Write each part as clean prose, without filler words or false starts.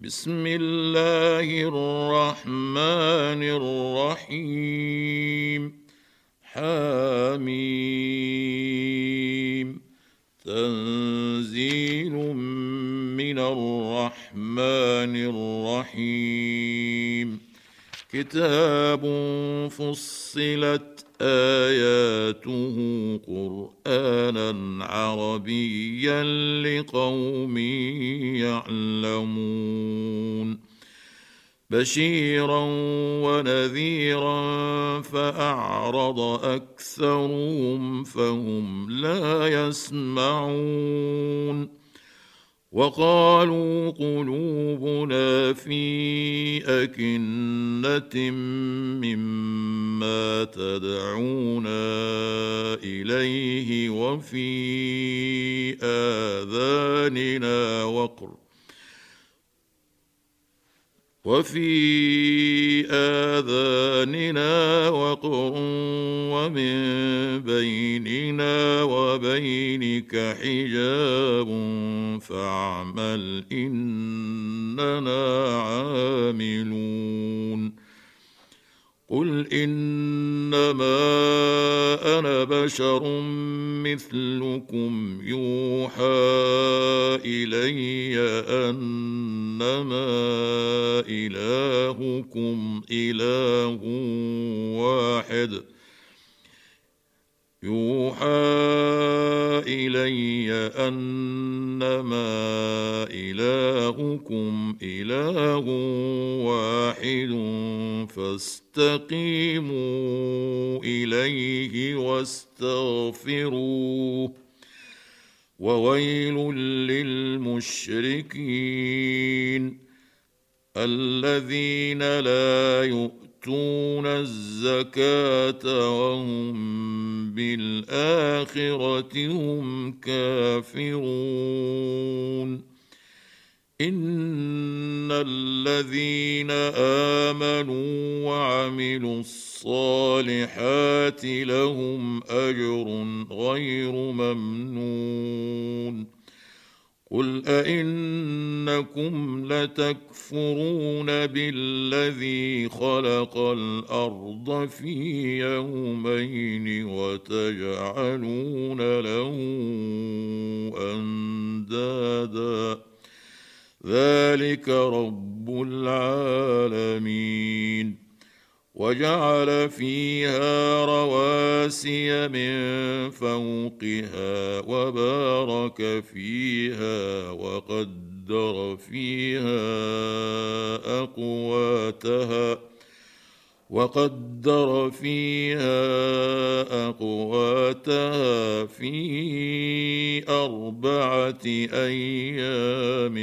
بسم الله الرحمن الرحيم. حميم. تنزيل من الرحمن الرحيم. كتاب فصلت آياته قرآنا عربيا لقوم يعلمون. بشيرا ونذيرا فأعرض أكثرهم فهم لا يسمعون. وقالوا قلوبنا في أكنة مما تدعونا إليه وفي آذاننا وقر ومن بيننا وبينك حجاب فاعمل إننا عاملون. قل إنما أنا بشر مثلكم يوحى إلي أنما إلهكم إله واحد فاستقيموا إليه واستغفروه. وويل للمشركين الذين لا يؤتون الزكاة وهم بالآخرة هم كافرون. إن الذين آمنوا وعملوا الصالحات لهم أجر غير ممنون. قل أئنكم لتكفرون بالذي خلق الأرض في يومين وتجعلون له أندادا ذلك رب العالمين. وجعل فيها رواسي من فوقها وبارك فيها وقدر فيها أقواتها في 4 أيام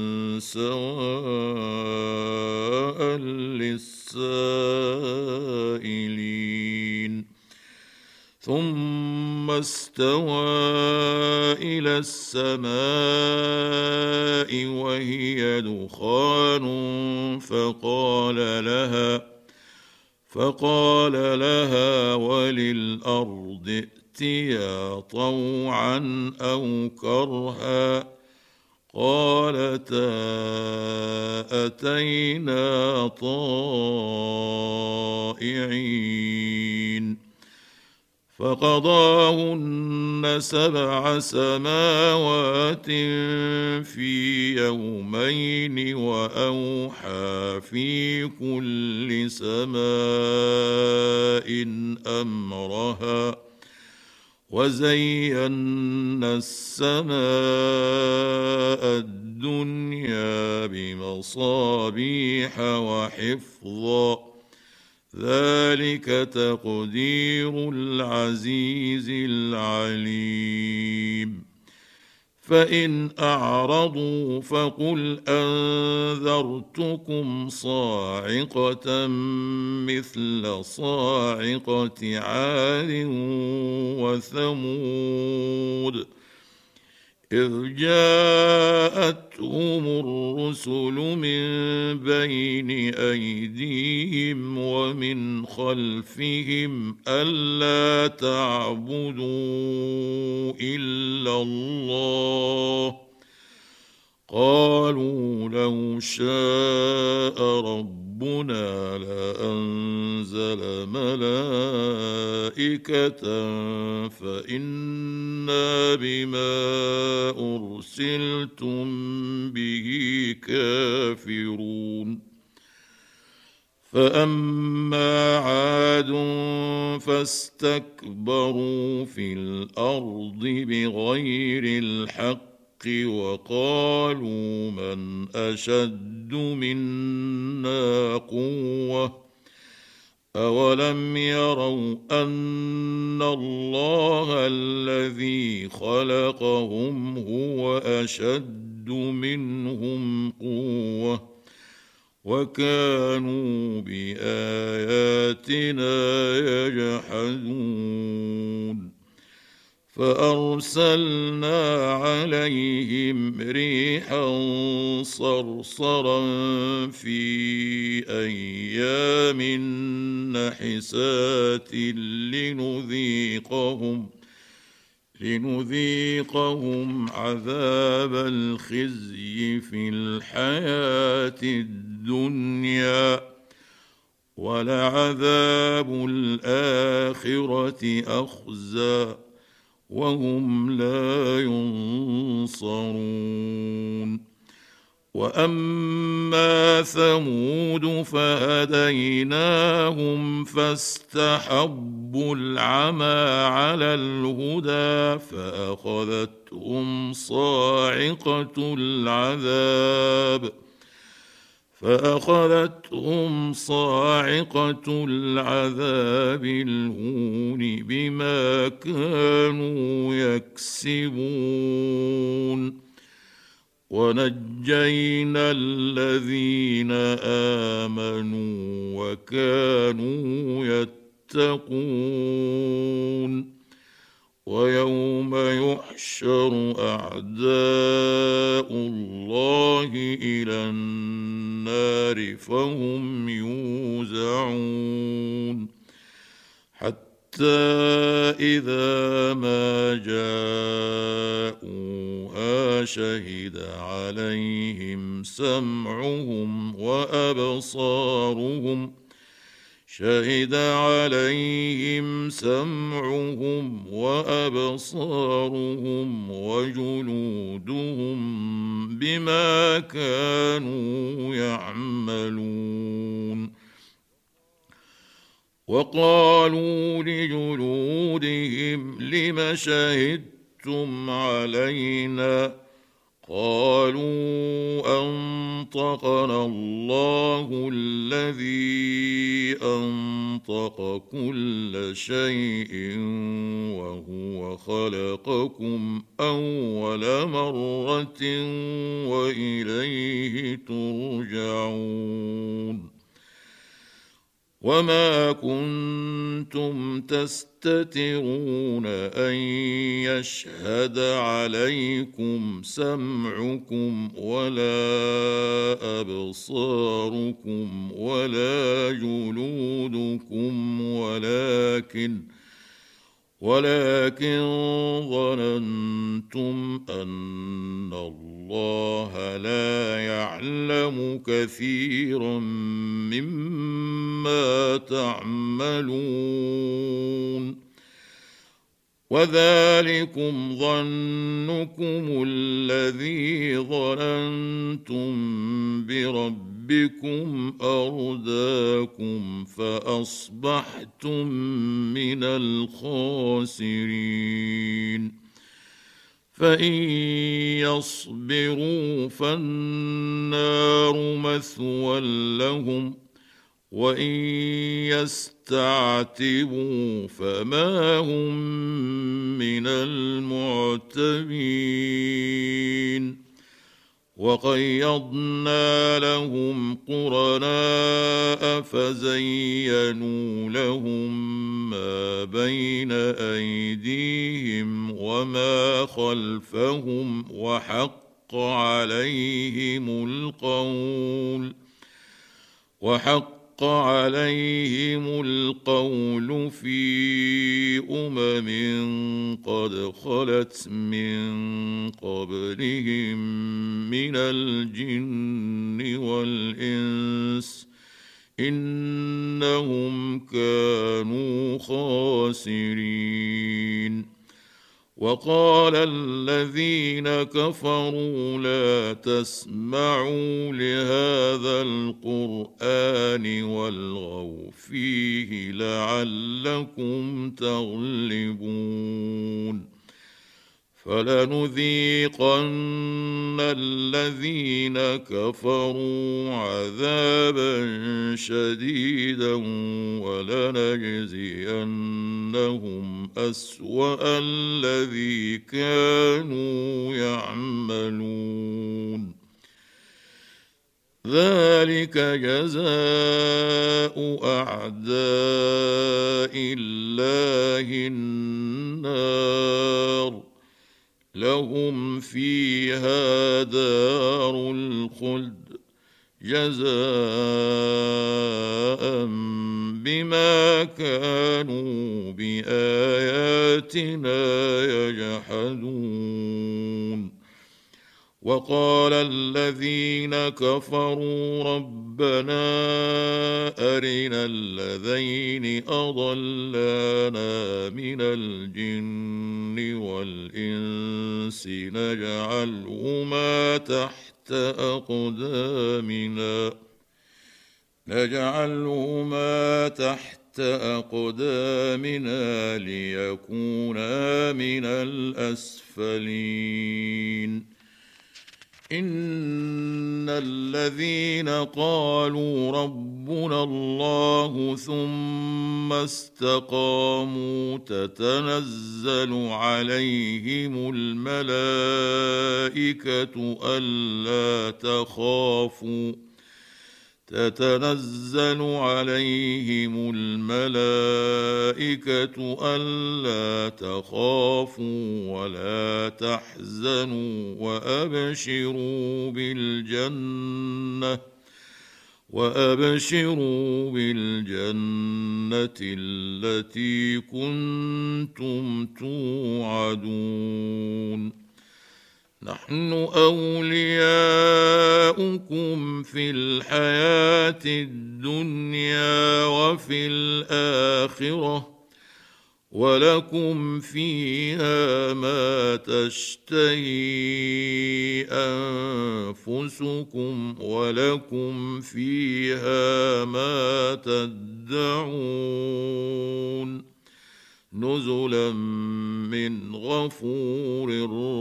سواء للسائلين. ثم استوى إلى السماء وهي دخان فقال لها وللأرض ائتيا طوعا أو كرها قالتا أتينا طائعين. فقضاهن 7 سماوات في يومين وأوحى في كل سماء أمرها وزينا السماء الدنيا بمصابيح وحفظا ذلك تقدير العزيز العليم. فإن أعرضوا فقل أنذرتكم صاعقة مثل صاعقة عاد وثمود إذ جاءتهم الرسل من بين أيديهم ومن خلفهم ألا تعبدوا إلا الله قالوا لو شاء ربنا لأنزل ملائكة فإنا بما أرسلتم به كافرون فأما عاد فاستكبروا في الأرض بغير الحق وقالوا من أشد منا قوة أولم يروا أن الله الذي خلقهم هو أشد منهم قوة وكانوا بآياتنا يجحدون فأرسلنا عليهم ريحا صرصرا في أيام نحسات لنذيقهم عذاب الخزي في الحياة الدنيا ولعذاب الآخرة أخزى وهم لا ينصرون وأما ثمود فهديناهم فاستحبوا العمى على الهدى فأخذتهم صاعقة العذاب الهون بما كانوا يكسبون ونجينا الذين آمنوا وكانوا يتقون ويوم يحشر أعداء الله إلى النار فهم يوزعون حتى إذا ما جاءوها شهد عليهم سمعهم وأبصارهم وجلودهم بما كانوا يعملون وقالوا لجلودهم لم شهدتم علينا قالوا أنطقنا الله الذي أنطق كل شيء وهو خلقكم أول مرة وإليه ترجعون وما كنتم تستترون أن يشهد عليكم سمعكم ولا أبصاركم ولا جلودكم ولكن ظننتم أن الله لا يعلم كثيرا مما تعملون وذلكم ظنكم الذي ظننتم بربكم أرداكم فأصبحتم من الخاسرين فإن يصبروا فالنار مثوى لهم وإن يستعتبوا فما هم من المعتبين وقيضنا لهم قرناء فزينوا لهم ما بين أيديهم وما خلفهم وحق عليهم عليهم القول في قد خلت من قبلهم من الجن والإنس إنهم كانوا خاسرين. وقال الذين كفروا لا تسمعوا لهذا القرآن والغوا فيه لعلكم تغلبون. فلنذيقن الذين كفروا عذابا شديدا ولنجزينهم أسوأ الذي كانوا يعملون. ذلك جزاء أعداء الله النار لهم فيها دار الخلد جزاء بما كانوا بآياتنا يجحدون. وقال الذين كفروا ربنا أرنا الذين أضلانا من الجن والإنس نجعلهما تحت أقدامنا ليكونا من الأسفلين. إن الذين قالوا ربنا الله ثم استقاموا تتنزل عليهم الملائكة ألا تخافوا ولا تحزنوا وأبشروا بالجنة التي كنتم توعدون. نحن أولياؤكم في الحياة الدنيا وفي الآخرة ولكم فيها ما تشتهي أنفسكم ولكم فيها ما تدعون نزلا من غفور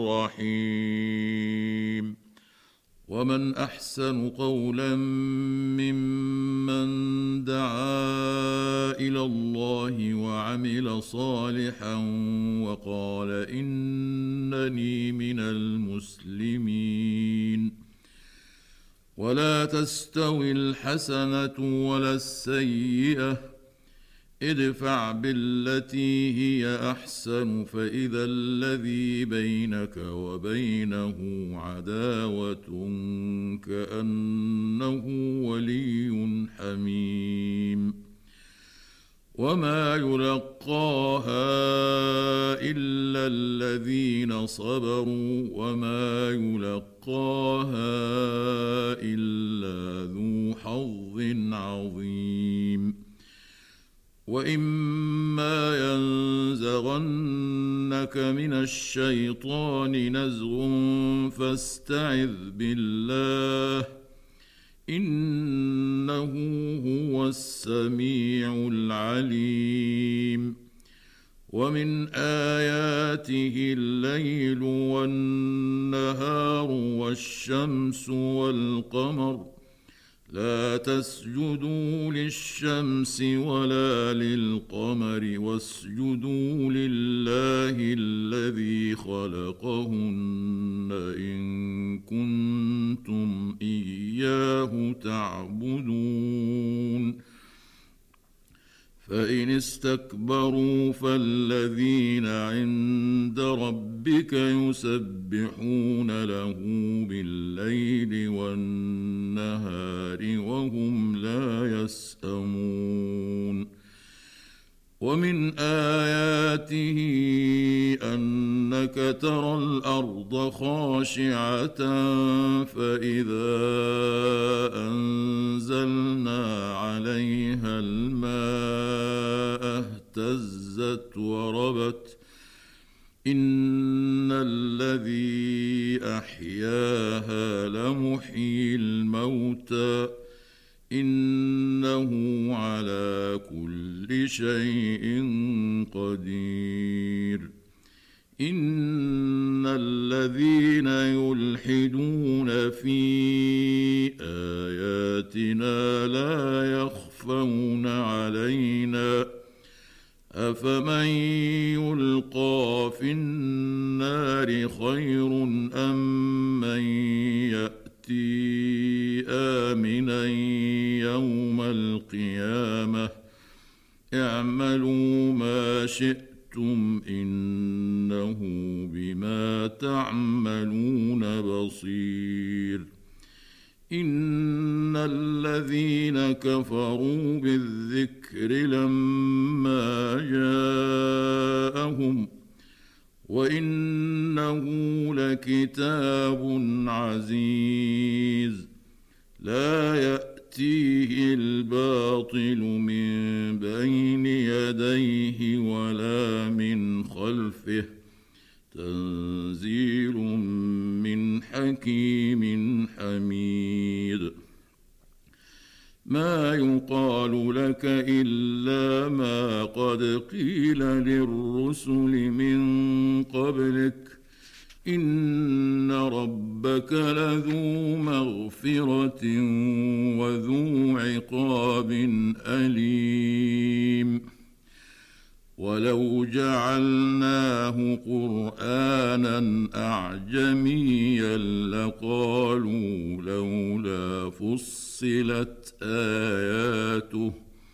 رحيم. ومن أحسن قولا ممن دعا إلى الله وعمل صالحا وقال إنني من المسلمين. ولا تستوي الحسنة ولا السيئة ادفع بالتي هي أحسن فإذا الذي بينك وبينه عداوة كأنه ولي حميم. وما يلقاها إلا الذين صبروا وما يلقاها إلا ذو حظ عظيم. وإما ينزغنك من الشيطان نزغ فاستعذ بالله إنه هو السميع العليم. ومن آياته الليل والنهار والشمس والقمر لا تسجدوا للشمس ولا للقمر واسجدوا لله الذي خلقهن إن كنتم إياه تعبدون. فإن استكبروا فالذين عند ربك يسبحون له بالليل والنهار وهم لا يسأمون ومن آياته أنك ترى الأرض خاشعة فإذا أنزلنا عليها الماء اهتزت وربت إن الذي أحياها لمحيي الموتى إنه على كل شيء قدير إن الذين يلحدون في آياتنا لا يخفون علينا أفمن يلقى في النار خير أم من يأتي آمنا يوم القيامة اعملوا ما شئتم إنه بما تعملون بصير إن الذين كفروا بالذكر لما جاءهم وإنه لكتاب عزيز لا يأتيه الباطل من بين يديه ولا من خلفه تنزيل من حكيم حميد ما يقال لك إلا ما قد قيل للرسل من قبلك إن ربك لذو مغفرة وذو عقاب أليم ولو جعلناه قرآنا أعجميا لقالوا لولا فصلت آياته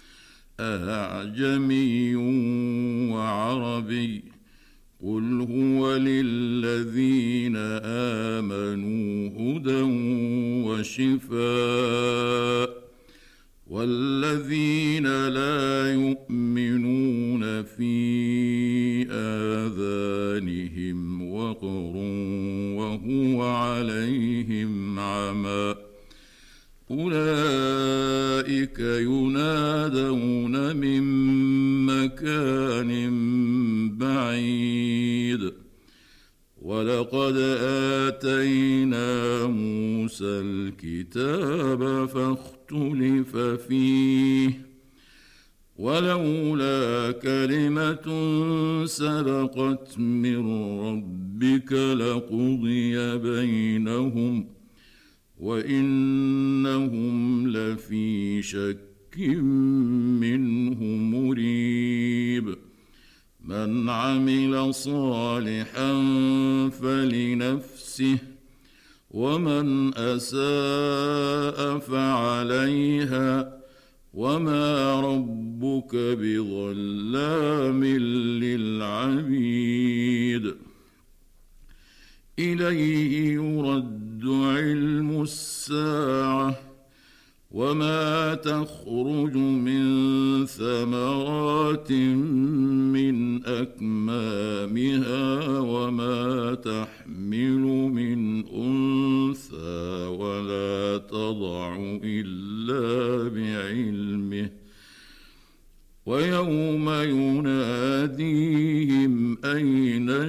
أعجمي وعربي قل هو للذين آمنوا هدى وشفاء والذين لا يؤمنون في آذانهم وقر وهو عليهم عمى أولئك ينادون من مكان بعيد ولقد آتينا موسى الكتاب فاختلف فيه ولولا كلمة سبقت من ربك لقضي بينهم وإنهم لفي شك منه مريب من عمل صالحا فلنفسه ومن أساء فعليها وما ربك بظلام للعبيد إليه يرد علم الساعة وما تخرج من ثمرات من أكمامها وما تحمل من أنثى ولا تضع إلا بعلمه ويوم يناديهم أين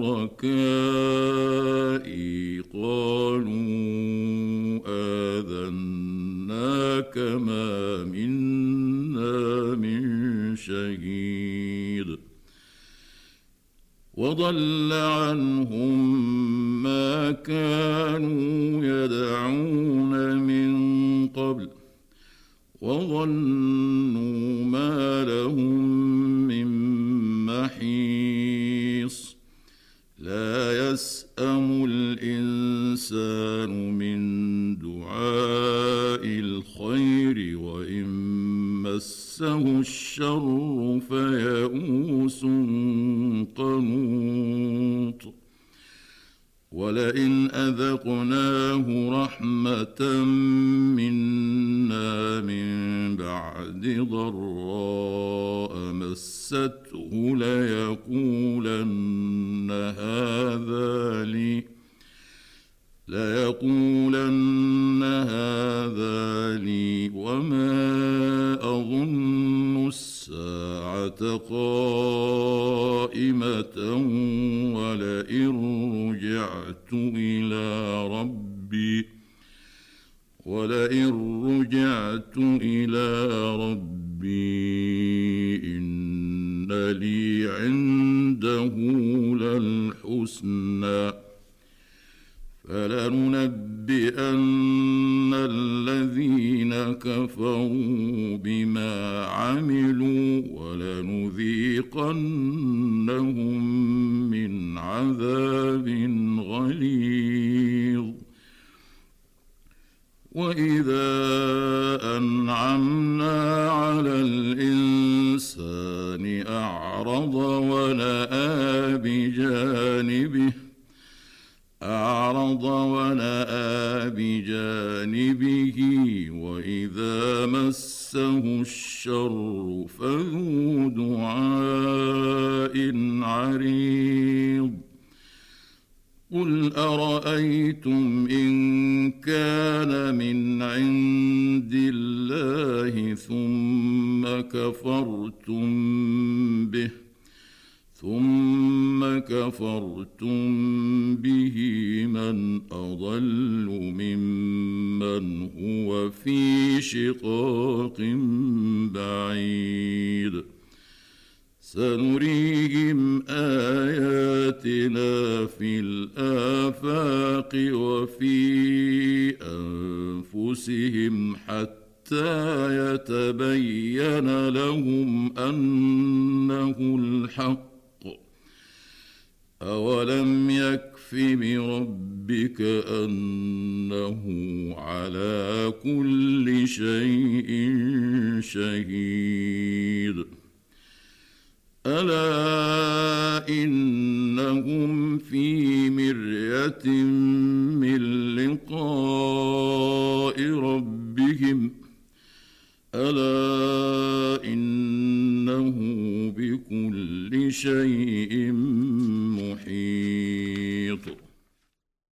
شركائي قالوا آذناك ما منا من شهيد وضل عنهم ما كانوا يدعون من قبل وظنوا ما لهم من محيص لا يسأم الإنسان من دعاء الخير وإن مس مسه الشر فيئوس قنوط ولئن أذقناه رحمة منا من بعد ضراء مسته ليقولن هذا لي وما أظن الساعة قائمة ولئن رجعت إلى ربي إن لي عنده للحسنى فلننبئن الذين كفروا بما عملوا ولنذيقنهم من عذاب غليظ وإذا أنعمنا على الإنسان أعرض ونأى بجانبه وإذا مسه الشر فذو دعاء عريض قل أرأيتم إن كان من عند الله ثم كفرتم به من أضل ممن هو في شقاق بعيد سنريهم آياتنا في الآفاق وفي أنفسهم حتى يتبين لهم أنه الحق أولم يكف بربك أنه على كل شيء شهيد ألا إنهم في مرية من لقاء ربهم ألا إنه بكل شيء محيط